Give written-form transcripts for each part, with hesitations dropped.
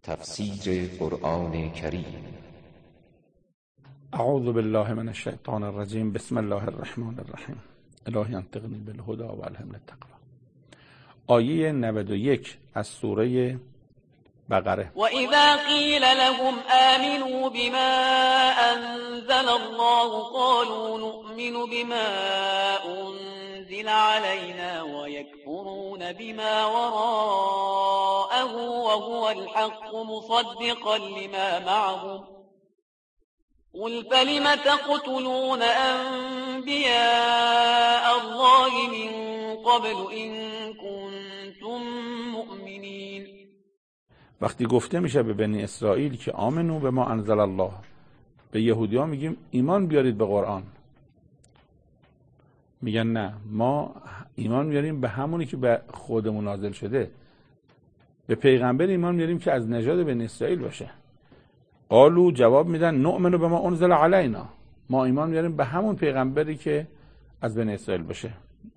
تفسیر قرآن کریم. اعوذ بالله من الشیطان الرجیم. بسم الله الرحمن الرحیم. الهی انطقنی بالهدی و الهمنی التقوی. آیه 91 از سوره بقره. و اذا قیل لهم آمنوا بما انزل الله قالوا نؤمن بما انزل علينا ويكفرون بما وراءه وهو الحق مصدقا لما معهم قل فلم تقتلون انبیاء الله من قبل ان کنتم مؤمنین. وقتی گفته میشه به بنی اسرائیل که آمنو به ما انزل الله، به یهودی ها میگیم ایمان بیارید به قرآن، میگن نه، ما ایمان میاریم به همونی که به خودمون نازل شده، به پیغمبر ایمان میاریم که از نژاد بنی اسرائیل باشه. قالو، جواب میدن، نؤمنو به ما انزل علینا، ما ایمان میاریم به همون پیغمبری که از بنی اسرائیل باشه.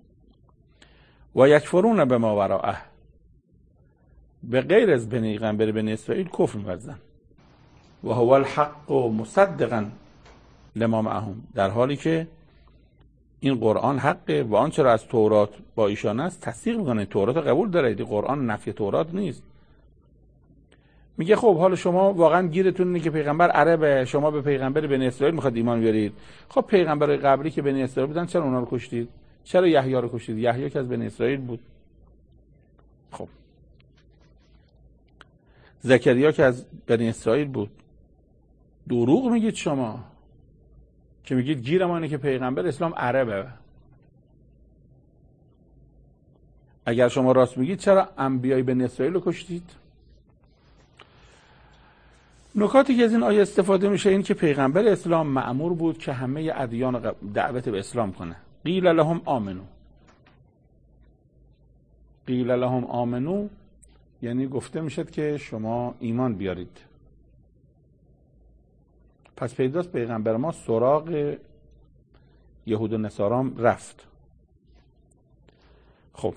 و یکفرون به ما وراءه، به غیر از پیغمبر بنی اسرائیل کفر می‌ورزن. و هو الحق مصدقا لما معهم، در حالی که این قرآن حقه و آنچه را از تورات با ایشان است تصدیق میکنه. تورات قبول دارید، قرآن نفی تورات نیست. میگه خب حالا شما واقعا گیرتون اینه که پیغمبر عربه، شما به پیغمبر بنی اسرائیل میخواد ایمان بیارید. خب پیغمبرای قبلی که بنی اسرائیل بودن چرا اونا رو کشتید؟ چرا یحیی رو کشتید؟ یحیی که از بنی اسرائیل بود. خب زکریا که از بنی اسرائیل بود. دروغ میگید شما که میگید گیر ما اینه که پیغمبر اسلام عربه. اگر شما راست میگید چرا انبیای بنی اسرائیل رو کشتید؟ نکاتی که از این آیه استفاده میشه این که پیغمبر اسلام مأمور بود که همه ادیان دعوت به اسلام کنه. قیل لهم آمنو، قیل لهم آمنو یعنی گفته میشد که شما ایمان بیارید. پس پیداست پیغمبر ما سراغ یهود و نصارام رفت. خب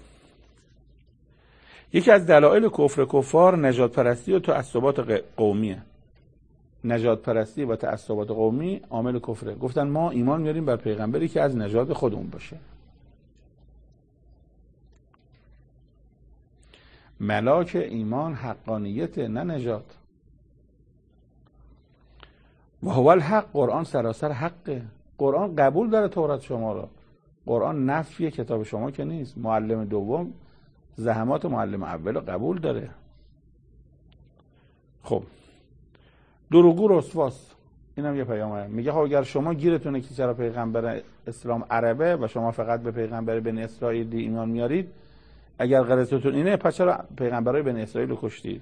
یکی از دلایل کفر کفار نژاد پرستی و تعصبات قومیه. نژاد پرستی و تعصبات قومی عامل کفره. گفتن ما ایمان میاریم بر پیغمبری که از نژاد خودمون باشه. ملاک ایمان حقانیت، نه نژاد. و هو الحق، قرآن سراسر حقه. قرآن قبول داره تورات شما را. قرآن نفی کتاب شما که نیست. معلم دوم زحمات معلم اول قبول داره. خب دروغگو رسواست. اینم یه پیامه. میگه خب اگر شما گیرتونه که چرا پیغمبر اسلام عربه و شما فقط به پیغمبر بنی اسرائیل ایمان میارید، اگر غرضتون اینه پس چرا پیغمبرای بنی اسرائیل رو کشتید؟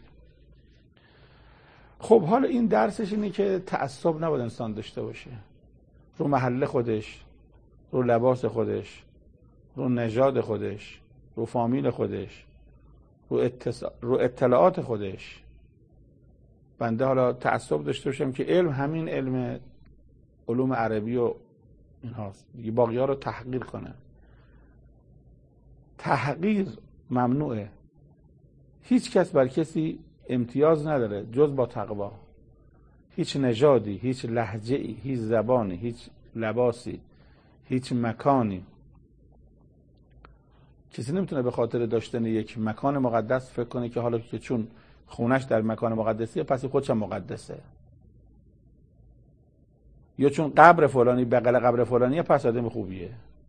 خب حالا این درسش اینه که تعصب نباید انسان داشته باشه رو محله خودش، رو لباس خودش، رو نژاد خودش، رو فامیل خودش، رو اطلاعات خودش. بنده حالا تعصب داشته باشم که علم همین علم علوم عربی و این هاست، باقی ها رو تحقیر کنه. تحقیر ممنوعه. هیچ کس بر کسی امتیاز نداره جز با تقوا. هیچ نژادی، هیچ لهجه‌ای، هیچ زبانی، هیچ لباسی، هیچ مکانی، کسی نمیتونه به خاطر داشتن یک مکان مقدس فکر کنه که حالا که چون خونش در مکان مقدسیه پس خودش هم مقدسه، یا چون قبر فلانی بغل قبر فلانیه پس آدم خوبیه.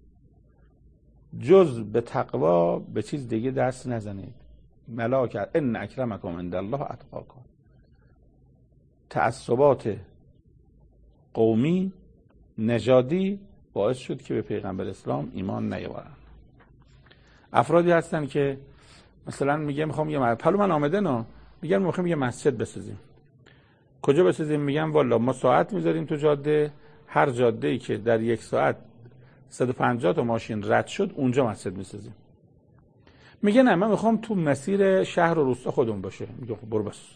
جز به تقوا به چیز دیگه دست نزنید. ملاک ان اکرمکم عند الله اتقاکم. تعصبات قومی نژادی باعث شد که به پیغمبر اسلام ایمان نیاورن. افرادی هستن که مثلا میگه میخوام یه حالا من آمدن میگن میخوام یه مسجد بسازیم. کجا بسازیم؟ میگن والا ما ساعت میذاریم تو جاده، هر جاده‌ای که در یک ساعت 150 تا ماشین رد شد اونجا مسجد میسازیم. میگه نه من میخوام تو مسیر شهر و روستا خودمون باشه. میگه خب برو بس.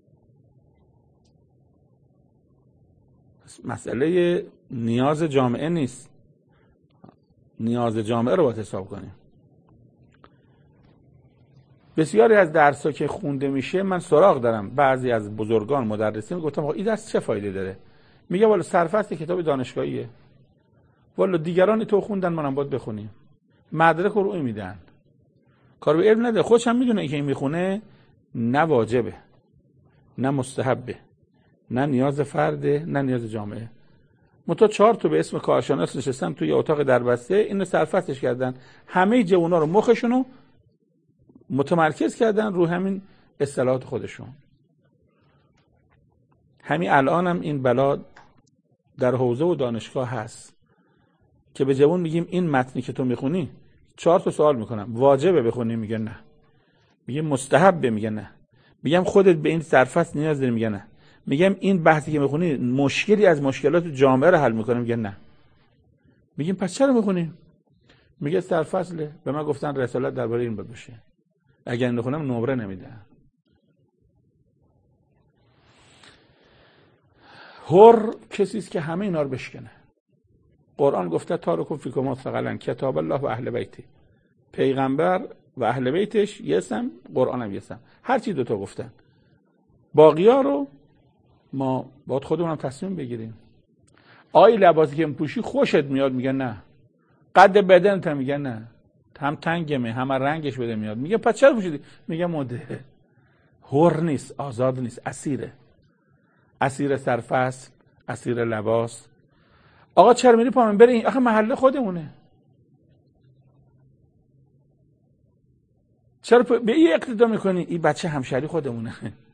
مسئله نیاز جامعه نیست، نیاز جامعه رو باید حساب کنیم. بسیاری از درس‌ها که خونده میشه من سراغ دارم، بعضی از بزرگان مدرسین گفتم آقا این درس چه فایده داره؟ میگه والا سرفصل کتاب دانشگاهیه، والا دیگران تو خوندن منم باید بخونیم، مدرک رو روی میدن، کار به علم نداره. خودش هم میدونه که این میخونه نه واجبه نه مستحبه نه نیاز فرده نه نیاز جامعه. منتها 4 تا به اسم کارشناس نشستن توی اتاق دربسته اینو سرفصلش کردن، همه جوونا رو مخشونو متمرکز کردن رو همین اصطلاحات خودشون. همین الان هم این بلا در حوزه و دانشگاه هست که به جوان میگیم این متنی که تو میخونی 4 تا سوال میکنم، واجبه بخونی؟ میگه نه. میگه مستحبه؟ میگه نه. میگم خودت به این سرفصل نیاز داری؟ میگه نه. میگم این بحثی که میخونی مشکلی از مشکلات جامعه رو حل میکنه؟ میگه نه. میگیم پس چرا میخونی؟ میگه سرفصله، به من گفتن رسالت درباره این باید بشه، اگر نخونم نمره نمیدن. هر کسی است که همه اینا رو بشکنه. قرآن گفته تارکو فیکم ثقلن کتاب الله و اهل بیتی، پیغمبر و اهل بیتش یسم، قرآن هم یسم، هر چی دوتا گفتن. باقیا رو ما باید خودمون هم تصمیم بگیریم. آی لباسی که پوشی خوشت میاد؟ میگه نه. قد بدنت؟ میگه نه. هم تنگمه هم رنگش بده میاد. میگه پس چرا پوشیدی؟ میگه مده. حر نیست، آزاد نیست، اسیره. اسیر سرفصل، اسیر لباس. آقا چرا میری پامن بری؟ آخه محله خودمونه. چرا به این اقتدا میکنی؟ این بچه همشهری خودمونه.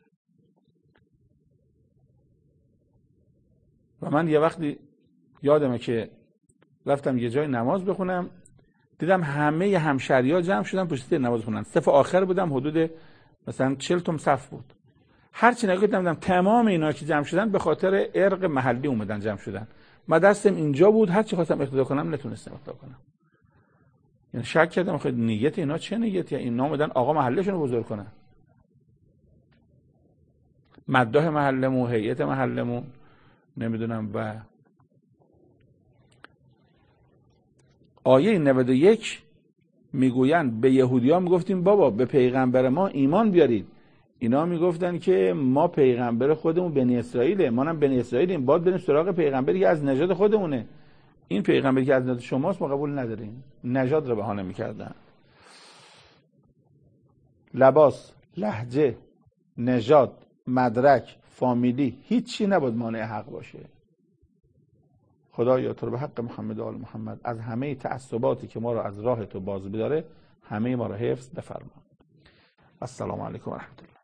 و من یه وقتی یادمه که رفتم یه جای نماز بخونم، دیدم همه همشهری‌ها جمع شدن پشت سر نماز خونن. صف آخر بودم، حدود مثلا 40 تا صف بود. هر چی نگاه کردم تمام اینا که جمع شدن به خاطر ارق محلی اومدن جمع شدن. من دستم اینجا بود، هر چی خواستم اقتدا کنم نتونستم اقتدا کنم. یعنی شک کردم خود نیت اینا چه نیتیه؟ اینا اومدن آقا محلشون رو بزرگ کنن. مداح محلمون، هیئت محلمون، نمیدونم. و آیه 91 میگویند به یهودیان میگفتیم بابا به پیغمبر ما ایمان بیارید. اینا میگفتن که ما پیغمبر خودمون بنی اسرائیله، ما هم بنی اسرائیلیم، باید بریم سراغ پیغمبری که از نژاد خودمونه. این پیغمبری که از نژاد شماست ما قبول نداریم. نژاد رو بهانه میکردن. لباس، لهجه، نژاد، مدرک، فامیلی، هیچی نباید مانع حق باشه. خدایا تو رو به حق محمد و آل محمد از همه تعصباتی که ما رو از راه تو باز بداره همه ما رو حفظ بفرما. السلام علیکم و رحمت الله.